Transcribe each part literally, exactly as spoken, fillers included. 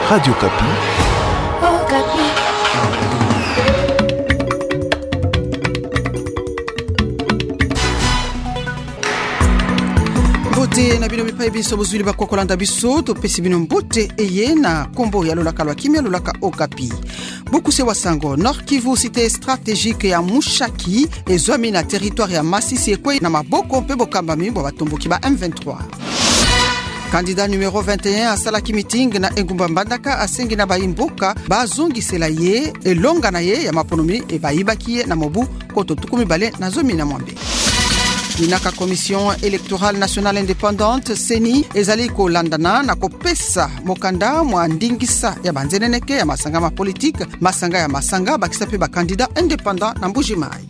Radio Kapi. Oh, Kapi. Mbote na bino bipai biso bozwili bakokolanda biso topesi bino mbote eye na kombo ya lolaka lwa kimia lolaka Okapi. Bokuse wasango Nord Kivu cité stratégique ya Mushaki ezwami na territoire ya Masisi ekwe na maboko mpe bokambami bo batomboki ba M vingt-trois. Candidat numéro vingt et un à Salaki Meeting na Engumba Mbandaka asengi na baimboka bazongisela ye elonga na ye ya maponomi e baibaki na mobu koto tukumi bale na zomi na mwambe. Inaka Commission électorale nationale indépendante Seni ezali ko landana na kopesa mokanda mwa ndingisa ya banzeneneke ya masanga ma politique masanga ya masanga bakisa pe ba candidat indépendant na Mbujimai.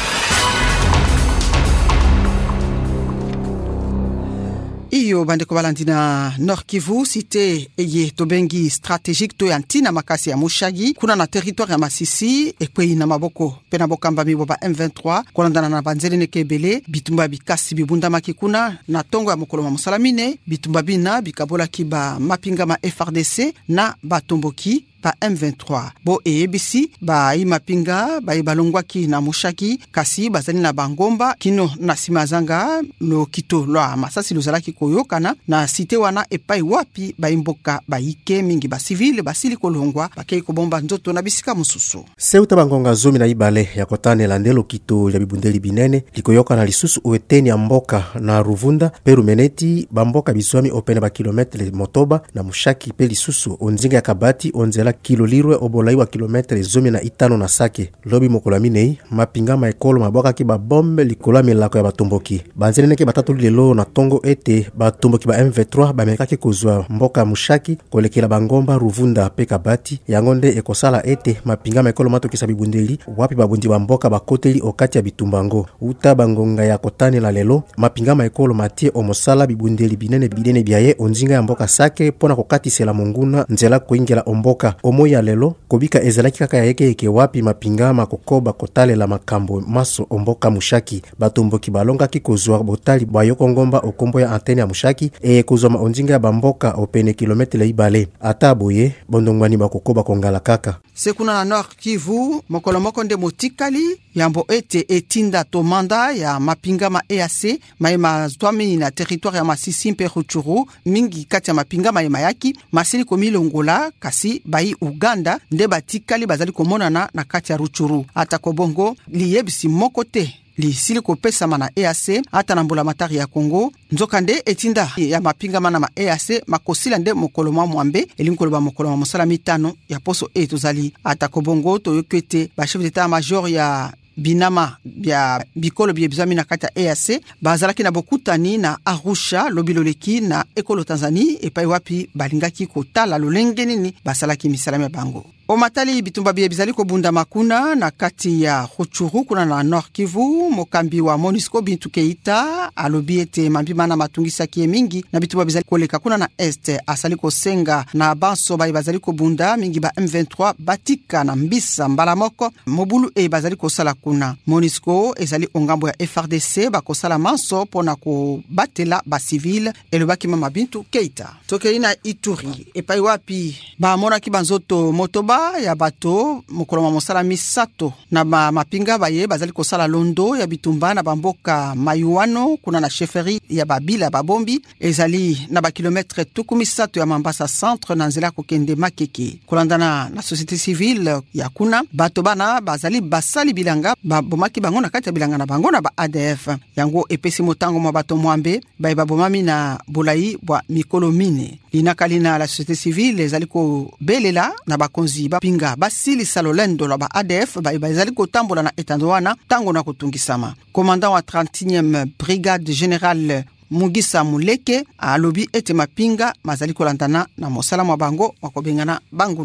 Iyo bandeko balandina Nord Kivu cité eye tobengi stratégique to yantina makasi ya Mushagi kuna na territoire ya Masisi ekwe na maboko pena bokamba mibo ba M vingt-trois kolandana na banzerene kebele bitumba bikasi bibunda makikuna na tongo ya mokolo musalamine bitumba bina bikabola kiba mapinga ma F R D C na batomboki ba M vingt-trois bo E B C ba imapinga ba ibalongwaki na Mushaki kasi bazali na bangomba kino na simazanga lo kito lo masasi lozalaki koyokana na cité wana epai wapi ba imboka ba ike mingi ba civil ba sili kolongwa bakei kobomba nzoto na bisika mususu seuta bangonga zomi na ibale ya kotane landelo kito ya bibundeli binene likoyoka na lisusu ueteni ya mboka na Ruvunda peru meneti bamboka bizwami opena ba kilometre motoba na Mushaki pe lisusu onzinga ya Kabati onzela kilo lirwe obolai wa kilometre zomi na itano na Sake lobi mokola minei mapinga ma ekolo maboka ki ba bombe likola milako ya batomboki banzeneneke batatu lelo na tongo ete batomboki ba M vingt-trois bamekaki kozwa mboka Mushaki kolekela bangomba Ruvunda pe Kabati yangonde ekosala ete mapinga ma ekolo matokisa bibundeli wapi babundi ba mboka bakoteli okati ya bitumbango uta bangonga ya kotane la lelo mapinga ma ekolo matie omosala bibundeli binene binene biaye onzinga ya mboka Sake pona kokatisela monguna nzela koingela omboka omo ya lelo kobika ezalaki kaka yake eke wapi mapinga makokoba kotale la makambo maso omboka Mushaki batomboki balonga ki kozwa botali bayoko ngomba okombo ya antenne ya Mushaki e kozwa onzinga ya bamboka opene kilometre ibale ata boye bondongwani bakokoba kongala kaka sekuna na Nord Kivu mokolo moko nde motikali yambo ete etinda tomanda ya mapinga ma E A C maema twami na territoire ya Masisi mpe Rutshuru mingi kati ya mapinga maema yaki masili komilongola kasi bai Uganda nde batikali bazali komonana na kati ya Rutshuru ata kobongo liyebisi moko te li sili kopesa mana E A C ata na mbula matari ya Kongo nzoka nde etinda ya mapinga mana ma E A C makosila nde mokolo mwa mwambe elinkolo ba mokolo mwa musala mitano ya poso e tozali ata kobongo toyokwete ba chef d'état major ya binama bya bikolo bya bizami na kata E A C bazalaki na bokutani na Arusha lobiloleki na ekolo Tanzania epai wapi balingaki kotala lolenge nini basalaki misalama bango omatali bitumba bya bizali ko bunda makuna na kati ya Rutshuru kuna na Nord Kivu mokambi wa Monisco Bintu Keita alobi ete mambimana matungisa kie mingi na bitumba bizali koleka kuna na Est asali ko senga na banso ba bazali ko bunda mingi ba M vingt-trois batika na mbisa mbala moko mobulu e bazali ko sala kuna Monisco ezali ongambo ya F R D C bakosala manso pona ko batela ba civil elobaki mama Bintu Keita tokeina Ituri epai wapi ba mona ki banzoto motoba ya bato mokolo mwa mosala misato na ma mapinga baye bazali kosala londo ya bitumba na bamboka Mayuano kuna na chefferie ya babila babombi ezali na ba kilometre tuku misato ya Mambasa centre na nzela kokende Makeke kolandana na société civile ya kuna bato bana bazali basali bilanga babomaki bango na kati ya bilanga na bango na ba A D F yango epesi motango mwa bato mwambe baye babomami na bulai bwa mikolo mine linakalina la société civile ezali ko belela na bakonzi bapinga basili salolendo la ba A D F ba bazali ko tambola na etandoana tango na kutungisama commandant wa trentième brigade générale Mugisa Muleke alobi ete mapinga mazali ko landana na mosala mwa bango makobengana banguna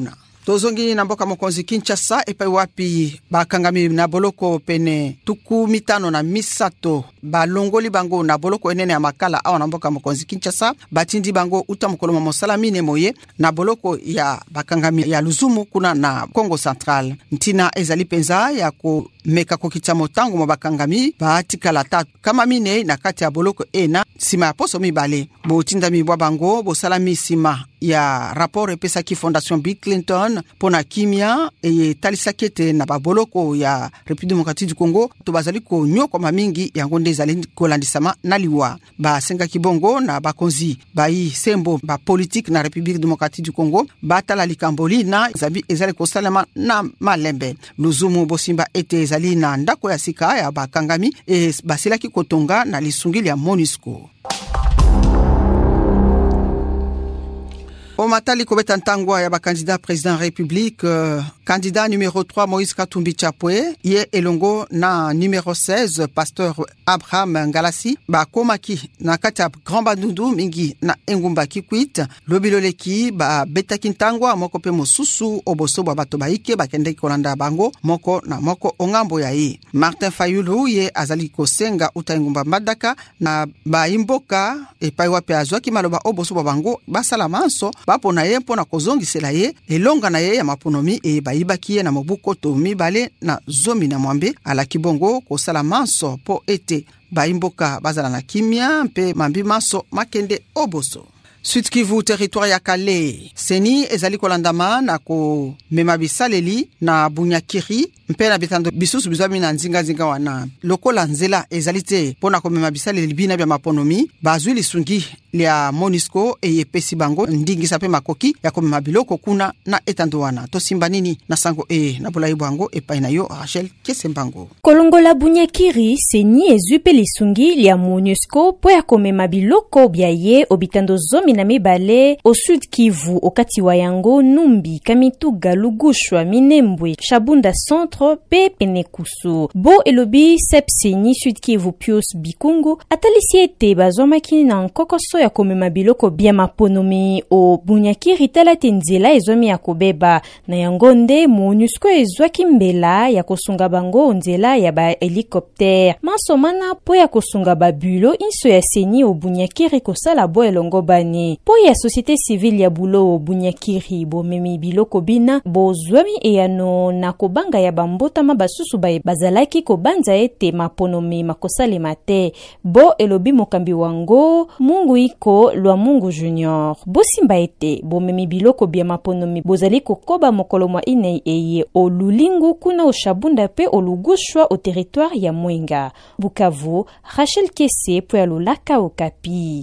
tozongi na mboka mokonzi Kinshasa epai wapi bakangami na boloko pene tuku mitano na misato balongoli bango na boloko enene ya makala awa na mboka mokonzi Kinshasa batindi bango uta mokolo ma mosala mine moye na boloko ya bakangami ya Luzumu kuna na Congo Central. Ntina ezali penza ya ko meka kokita motango mo bakangami baatikala tatu kama mine na kati ya boloko ena sima ya poso mibale botinda mibwa bango bosalami sima ya rapport epesa ki Fondation Bill Clinton pona kimia e talisakete na baboloko ya République démocratique du Congo to bazali ko nyoko mamingi yango ndezali kolandisama na liwa ba senga kibongo na bakonzi bayi sembo ba politique na République démocratique du Congo batala likamboli na zabi ezali ko salama na malembe Luzumu bosimba ete ezali na ndako ya sika ya bakangami e basilaki kotonga na lisungili ya MONUSCO. Au matali kobeta ntangwa ya ba candidat président république euh, candidat numéro trois Moïse Katumbi Chapwe ye elongo na numéro seize pasteur Abraham Ngalasi ba komaki na kati ya Grand Bandundu mingi na engumba Kikwit lobiloleki ba betaki ntangwa moko pe mosusu oboso ba bato baike bakende kolanda bango moko na moko ongambo ya ye. Martin Fayulu ye azali kosenga uta engumba Madaka na ba imboka epai wape azwaki maloba oboso ba bango basala manso bapo na ye mpona kozongisela ye elonga na ye ya maponomi e bayibaki ye na mobuko to mibale na zomi na mwambe ala kibongo kosala manso po ete baimboka bazala na kimia mpe mambi manso makende oboso. Sud Kivu territoire ya Kale seni ezali kolandama na ko mema bisaleli na Bunyakiri mpe na bitando bisusu bizami na nzinga nzinga wana lokola nzela ezali te pona ko mema bisaleli bina bya maponomi bazwi lisungi lia MONUSCO eye pesi bango ndingisa pe makoki ya ko mema biloko kuna na etando wana to simba nini na sango e na bolai bango epai na yo Rachel Kesembango. Kolongola Bunyakiri seni ezwi pe lisungi lia MONUSCO po ya ko mema biloko bya ye obitando zomi na mibale au Sud Kivu okati wa yango Numbi Kamituga Lugushwa Minembwe Shabunda Centre pe Penekusu bo elobi sepseni Sud Kivu Pius Bikungu atalisi ete bazomaki na nkokoso ya komema biloko bia maponomi o Bunyakiri talate nzela ezomi ya kobeba na yango nde MONUSCO ezwaki mbela ya kosunga bango nzela ya ba helicopter masomana po ya kosunga babulo inso ya seni o Bunyakiri kosala bo elongo bani po ya société civile ya bulo Bunyakiri bo memi biloko bina bo zwami eyano na kobanga ya bambota mabasusu bae bazalaki kobanza ete maponomi makosale mate bo elobi mokambi wango Mungu iko lwa Mungu Junior bo simba ete bo memi biloko bia maponomi bozali kokoba mokolo mwa inei eye o Lulingu kuna o Shabunda pe o Lugushwa o territoire ya Mwenga. Bukavu, Rachel Kese po ya Lolaka Okapi.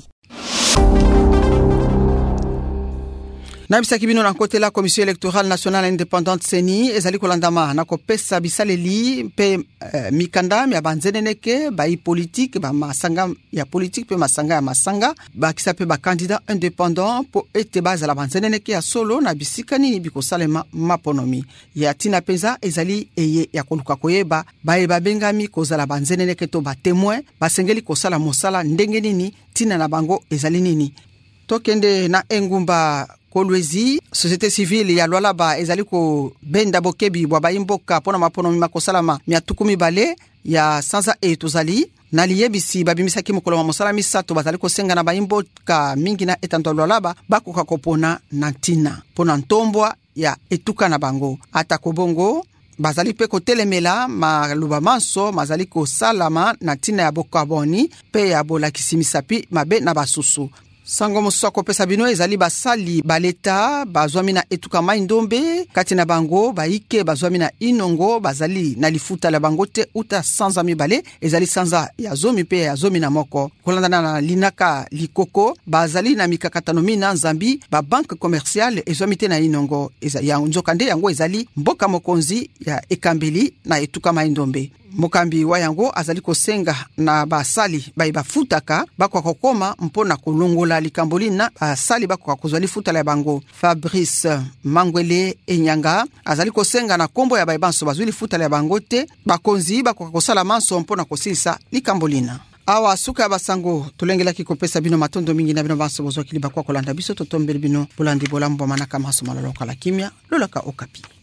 Na bisaki bino na kote la Commission électorale nationale indépendante seni ezali kolandama na kopesa bisaleli pe uh, mikanda ya banzeneneke ba politique ba masanga ya politique pe masanga ya masanga ba kisape ba candidat indépendant po ete bazala banzeneneke ya solo na bisikani bikosalema maponomi ya tina penza ezali eye ya koluka koyeba ba e babengami kozala banzeneneke to ba témoin basengeli kosala mosala ndenge nini tina na bango ezali nini tokende na engumba Kolwezi société civile ya Lualaba ezali ko benda bokebi bwa baimboka pona maponomi makosalama mia tukumi bale ya sanza e tozali na liyebisi babimisaki mokolo mosala misato bazali ko senga na baimboka mingi na etando Lualaba bakoka kopona na ntina pona ntombwa ya etuka na bango ata kobongo bazali pe kotelemela maluba manso mazali ko salama na tina ya bokaboni pe ya bolakisi misapi mabe na basusu. Sango mosoko pesa bino ezali basali baleta bazwami na etuka mai ndombe kati na bango baike bazwami na inongo bazali na lifuta la bango te uta sanza mibale ezali sanza ya zomi pe ya zomi na moko kolanda na linaka likoko bazali na mikakatano mina nzambi ba banque commerciale ezwami te na inongo ezali ya nzokande yango ezali mboka mokonzi ya ekambeli na etuka mai ndombe. Mokambi wa yango azali kosenga na basali bai bafutaka bakwa kokoma mpona kolongola likambolina basali bakwa kozwa lifuta la bango. Fabrice Mangwele Enyanga azali kosenga na kombo ya bai banso bazwi lifuta la bango te bakonzi bakwa kosala manso mpona kosilisa likambolina. awa suka ya basango tulengelaki kopesa bino matondo mingi na bino banso bozwa kiliba kwa kolanda biso totombeli bino bolandi bolambo manaka maso maloloka la kimia lolaka okapi.